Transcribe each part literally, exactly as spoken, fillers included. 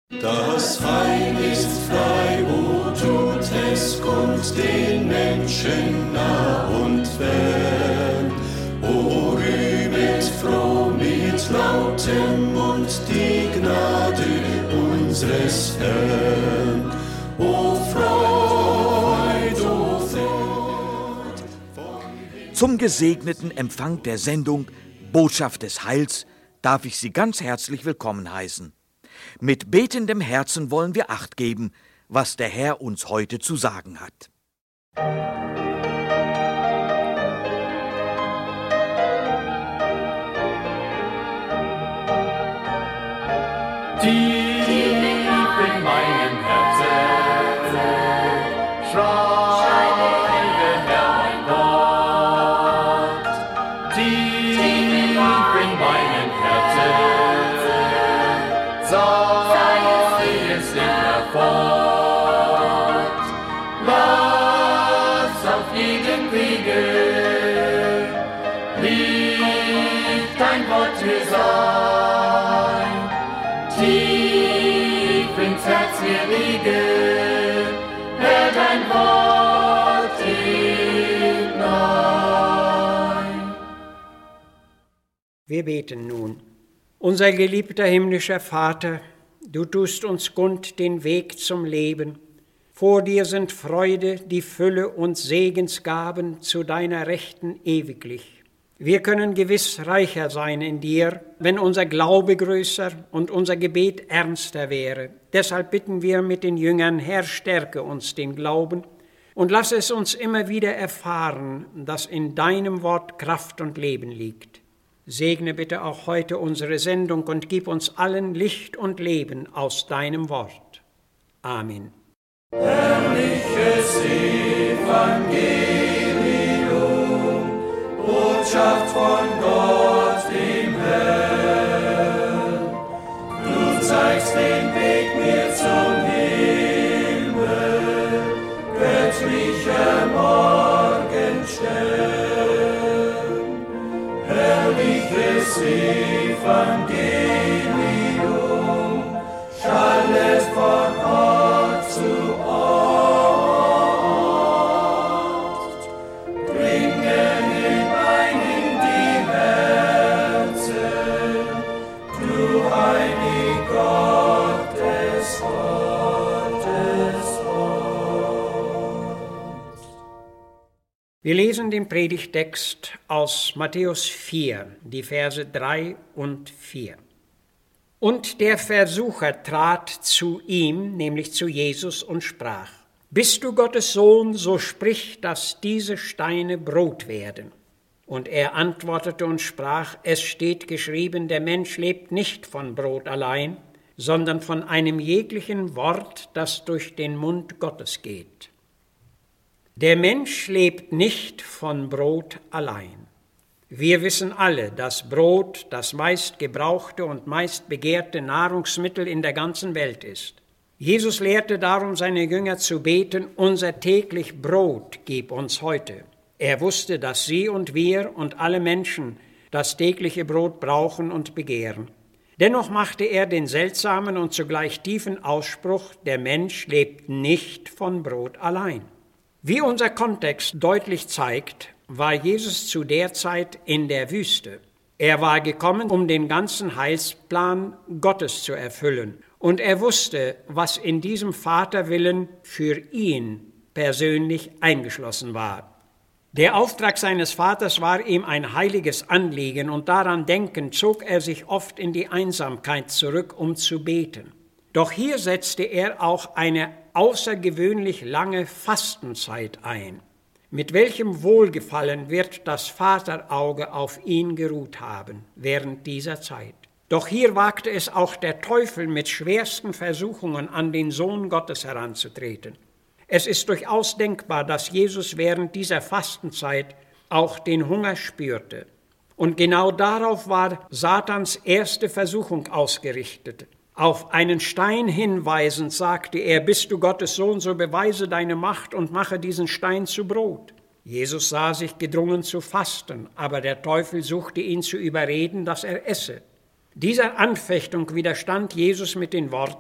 Das Heil ist frei, o tut es kund den Menschen nah und fern. O rühmet froh mit lautem Mund die Gnade unseres Herrn. O Freud, o Freud. Zum gesegneten Empfang der Sendung Botschaft des Heils darf ich Sie ganz herzlich willkommen heißen. Mit betendem Herzen wollen wir Acht geben, was der Herr uns heute zu sagen hat. Tief in meinem Herzen schreibe, Herr mein Gott. Tief in meinem Herzen sei es immerfort. Lass auf jedem Wege liegt dein Wort mir sein. Tief ins Herz mir liege, Herr, dein Wort hinein. Wir beten nun. Unser geliebter himmlischer Vater, du tust uns kund den Weg zum Leben. Vor dir sind Freude, die Fülle und Segensgaben zu deiner Rechten ewiglich. Wir können gewiss reicher sein in dir, wenn unser Glaube größer und unser Gebet ernster wäre. Deshalb bitten wir mit den Jüngern, Herr, stärke uns den Glauben und lass es uns immer wieder erfahren, dass in deinem Wort Kraft und Leben liegt. Segne bitte auch heute unsere Sendung und gib uns allen Licht und Leben aus deinem Wort. Amen. Herrliches Evangelium, Botschaft von Gott dem Herrn. Du zeigst den Weg mir zum Himmel, göttlicher Morgenstern. Herrliches Evangelium, schallet von Ort zu Ort, bringen in einen die Herzen, du heilig Gott des Gottes Wort. Wir lesen den Predigtext aus Matthäus vier, die Verse drei und vier. Und der Versucher trat zu ihm, nämlich zu Jesus, und sprach: Bist du Gottes Sohn, so sprich, dass diese Steine Brot werden. Und er antwortete und sprach: Es steht geschrieben, der Mensch lebt nicht von Brot allein, sondern von einem jeglichen Wort, das durch den Mund Gottes geht. Der Mensch lebt nicht von Brot allein. Wir wissen alle, dass Brot das meist gebrauchte und meist begehrte Nahrungsmittel in der ganzen Welt ist. Jesus lehrte darum seine Jünger zu beten: Unser täglich Brot gib uns heute. Er wusste, dass sie und wir und alle Menschen das tägliche Brot brauchen und begehren. Dennoch machte er den seltsamen und zugleich tiefen Ausspruch: Der Mensch lebt nicht von Brot allein. Wie unser Kontext deutlich zeigt, war Jesus zu der Zeit in der Wüste. Er war gekommen, um den ganzen Heilsplan Gottes zu erfüllen. Und er wusste, was in diesem Vaterwillen für ihn persönlich eingeschlossen war. Der Auftrag seines Vaters war ihm ein heiliges Anliegen, und daran denkend zog er sich oft in die Einsamkeit zurück, um zu beten. Doch hier setzte er auch eine außergewöhnlich lange Fastenzeit ein. Mit welchem Wohlgefallen wird das Vaterauge auf ihn geruht haben während dieser Zeit. Doch hier wagte es auch der Teufel mit schwersten Versuchungen an den Sohn Gottes heranzutreten. Es ist durchaus denkbar, dass Jesus während dieser Fastenzeit auch den Hunger spürte. Und genau darauf war Satans erste Versuchung ausgerichtet. Auf einen Stein hinweisend sagte er: Bist du Gottes Sohn, so beweise deine Macht und mache diesen Stein zu Brot. Jesus sah sich gedrungen zu fasten, aber der Teufel suchte ihn zu überreden, dass er esse. Dieser Anfechtung widerstand Jesus mit den Worten: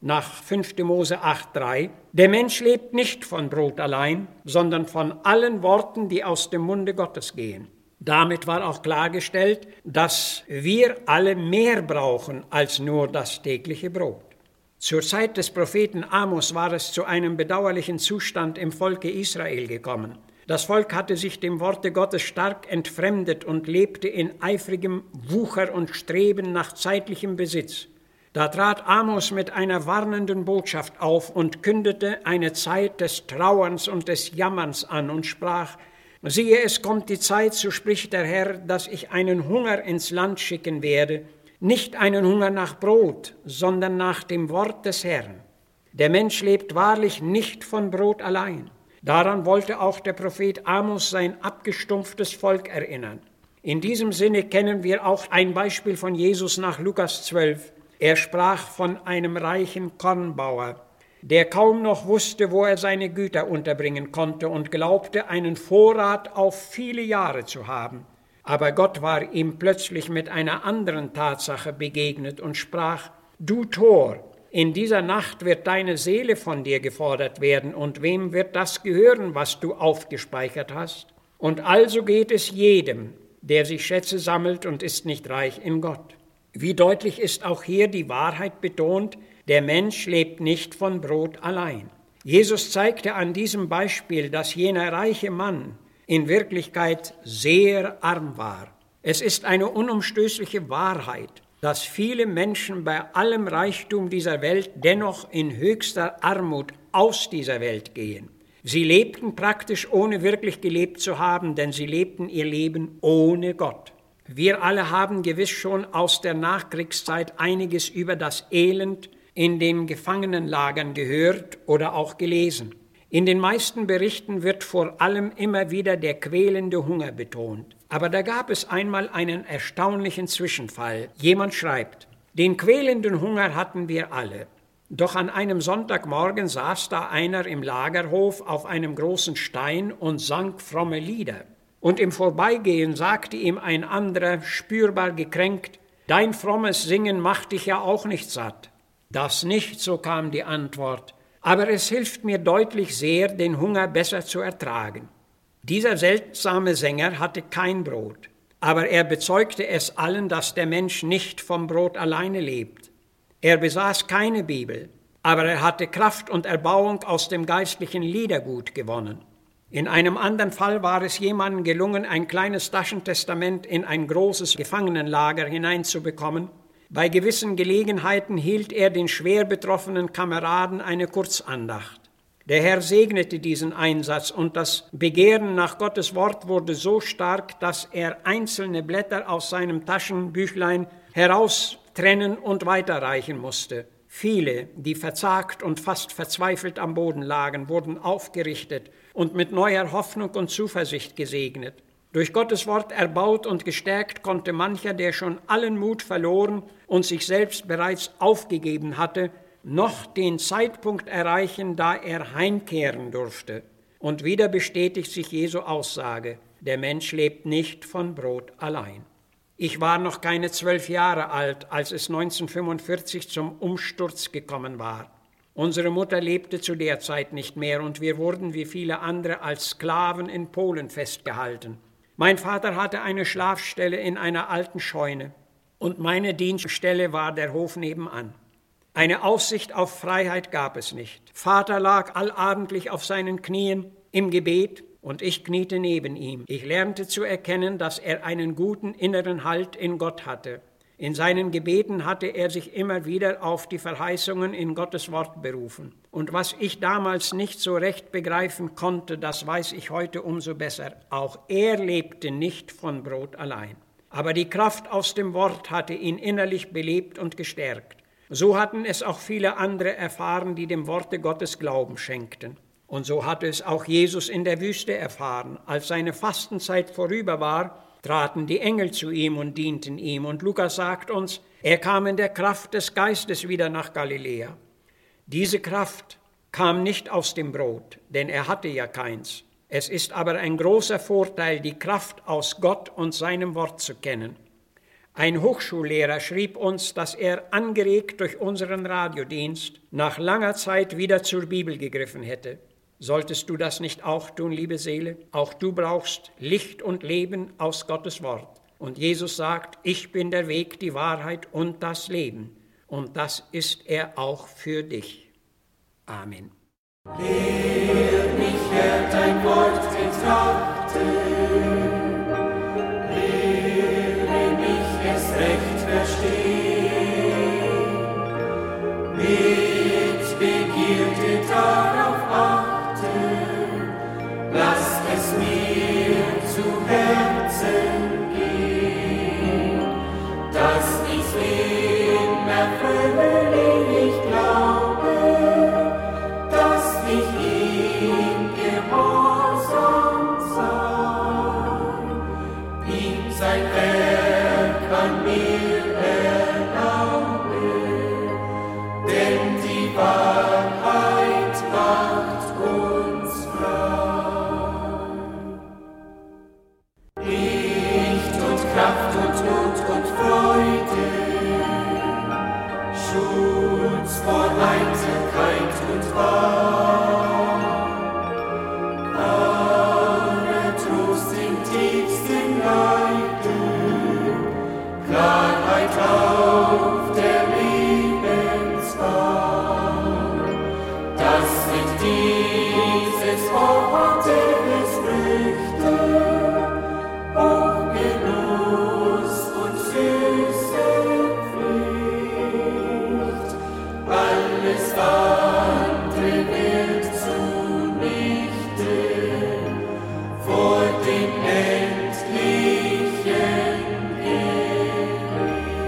nach fünfter Mose acht drei, der Mensch lebt nicht von Brot allein, sondern von allen Worten, die aus dem Munde Gottes gehen. Damit war auch klargestellt, dass wir alle mehr brauchen als nur das tägliche Brot. Zur Zeit des Propheten Amos war es zu einem bedauerlichen Zustand im Volke Israel gekommen. Das Volk hatte sich dem Worte Gottes stark entfremdet und lebte in eifrigem Wucher und Streben nach zeitlichem Besitz. Da trat Amos mit einer warnenden Botschaft auf und kündete eine Zeit des Trauerns und des Jammerns an und sprach: Siehe, es kommt die Zeit, so spricht der Herr, dass ich einen Hunger ins Land schicken werde, nicht einen Hunger nach Brot, sondern nach dem Wort des Herrn. Der Mensch lebt wahrlich nicht von Brot allein. Daran wollte auch der Prophet Amos sein abgestumpftes Volk erinnern. In diesem Sinne kennen wir auch ein Beispiel von Jesus nach Lukas zwölf. Er sprach von einem reichen Kornbauer, der kaum noch wusste, wo er seine Güter unterbringen konnte und glaubte, einen Vorrat auf viele Jahre zu haben. Aber Gott war ihm plötzlich mit einer anderen Tatsache begegnet und sprach: Du Tor, in dieser Nacht wird deine Seele von dir gefordert werden, und wem wird das gehören, was du aufgespeichert hast? Und also geht es jedem, der sich Schätze sammelt und ist nicht reich in Gott. Wie deutlich ist auch hier die Wahrheit betont: Der Mensch lebt nicht von Brot allein. Jesus zeigte an diesem Beispiel, dass jener reiche Mann in Wirklichkeit sehr arm war. Es ist eine unumstößliche Wahrheit, dass viele Menschen bei allem Reichtum dieser Welt dennoch in höchster Armut aus dieser Welt gehen. Sie lebten praktisch ohne wirklich gelebt zu haben, denn sie lebten ihr Leben ohne Gott. Wir alle haben gewiss schon aus der Nachkriegszeit einiges über das Elend in den Gefangenenlagern gehört oder auch gelesen. In den meisten Berichten wird vor allem immer wieder der quälende Hunger betont. Aber da gab es einmal einen erstaunlichen Zwischenfall. Jemand schreibt: Den quälenden Hunger hatten wir alle. Doch an einem Sonntagmorgen saß da einer im Lagerhof auf einem großen Stein und sang fromme Lieder. Und im Vorbeigehen sagte ihm ein anderer, spürbar gekränkt: Dein frommes Singen macht dich ja auch nicht satt. Das nicht, so kam die Antwort, aber es hilft mir deutlich sehr, den Hunger besser zu ertragen. Dieser seltsame Sänger hatte kein Brot, aber er bezeugte es allen, dass der Mensch nicht vom Brot alleine lebt. Er besaß keine Bibel, aber er hatte Kraft und Erbauung aus dem geistlichen Liedergut gewonnen. In einem anderen Fall war es jemandem gelungen, ein kleines Taschentestament in ein großes Gefangenenlager hineinzubekommen. Bei gewissen Gelegenheiten hielt er den schwer betroffenen Kameraden eine Kurzandacht. Der Herr segnete diesen Einsatz und das Begehren nach Gottes Wort wurde so stark, dass er einzelne Blätter aus seinem Taschenbüchlein heraustrennen und weiterreichen musste. Viele, die verzagt und fast verzweifelt am Boden lagen, wurden aufgerichtet und mit neuer Hoffnung und Zuversicht gesegnet. Durch Gottes Wort erbaut und gestärkt konnte mancher, der schon allen Mut verloren und sich selbst bereits aufgegeben hatte, noch den Zeitpunkt erreichen, da er heimkehren durfte. Und wieder bestätigt sich Jesu Aussage: Der Mensch lebt nicht von Brot allein. Ich war noch keine zwölf Jahre alt, als es neunzehnhundertfünfundvierzig zum Umsturz gekommen war. Unsere Mutter lebte zu der Zeit nicht mehr und wir wurden wie viele andere als Sklaven in Polen festgehalten. Mein Vater hatte eine Schlafstelle in einer alten Scheune und meine Dienststelle war der Hof nebenan. Eine Aussicht auf Freiheit gab es nicht. Vater lag allabendlich auf seinen Knien im Gebet und ich kniete neben ihm. Ich lernte zu erkennen, dass er einen guten inneren Halt in Gott hatte. In seinen Gebeten hatte er sich immer wieder auf die Verheißungen in Gottes Wort berufen. Und was ich damals nicht so recht begreifen konnte, das weiß ich heute umso besser. Auch er lebte nicht von Brot allein. Aber die Kraft aus dem Wort hatte ihn innerlich belebt und gestärkt. So hatten es auch viele andere erfahren, die dem Worte Gottes Glauben schenkten. Und so hatte es auch Jesus in der Wüste erfahren. Als seine Fastenzeit vorüber war, traten die Engel zu ihm und dienten ihm. Und Lukas sagt uns, er kam in der Kraft des Geistes wieder nach Galiläa. Diese Kraft kam nicht aus dem Brot, denn er hatte ja keins. Es ist aber ein großer Vorteil, die Kraft aus Gott und seinem Wort zu kennen. Ein Hochschullehrer schrieb uns, dass er, angeregt durch unseren Radiodienst, nach langer Zeit wieder zur Bibel gegriffen hätte. Solltest du das nicht auch tun, liebe Seele? Auch du brauchst Licht und Leben aus Gottes Wort. Und Jesus sagt, ich bin der Weg, die Wahrheit und das Leben. Und das ist er auch für dich. Amen. Lehr mich, Herr, dein Wort betrachten. Lehre mich, es recht verstehen. Mit Begierde darauf achten. Lass es mir zu Herzen gehen, dass ich's immer fröhlich glaube, dass ich ihm gehorsam sei, ihm sein Werk an mir erlaube, denn die Wahrheit macht uns frei. Licht und Kraft und Mut und Freude, Schutz vor Einsamkeit und Wahr, wahre Trost im tiefsten Leide, Klarheit auf der Lebensbahn, das sind dieses Ortes Früchte, Hochgenuss und süße Pflicht. Alles andere wird zunichte vor dem endlichen Gericht.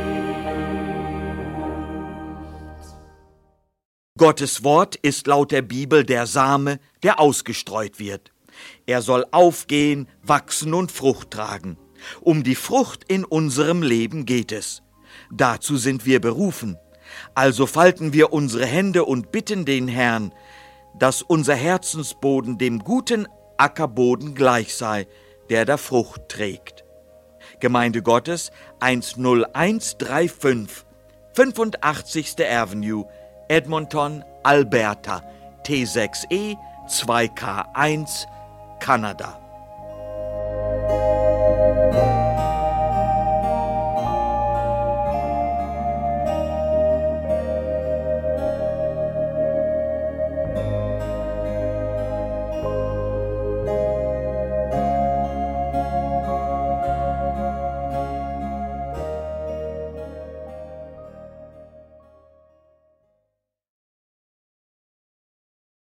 Gottes Wort ist laut der Bibel der Same, der ausgestreut wird. Er soll aufgehen, wachsen und Frucht tragen. Um die Frucht in unserem Leben geht es. Dazu sind wir berufen. Also falten wir unsere Hände und bitten den Herrn, dass unser Herzensboden dem guten Ackerboden gleich sei, der da Frucht trägt. Gemeinde Gottes eins null eins drei fünf, fünfundachtzigste Avenue, Edmonton, Alberta, T sechs E zwei K eins, Kanada.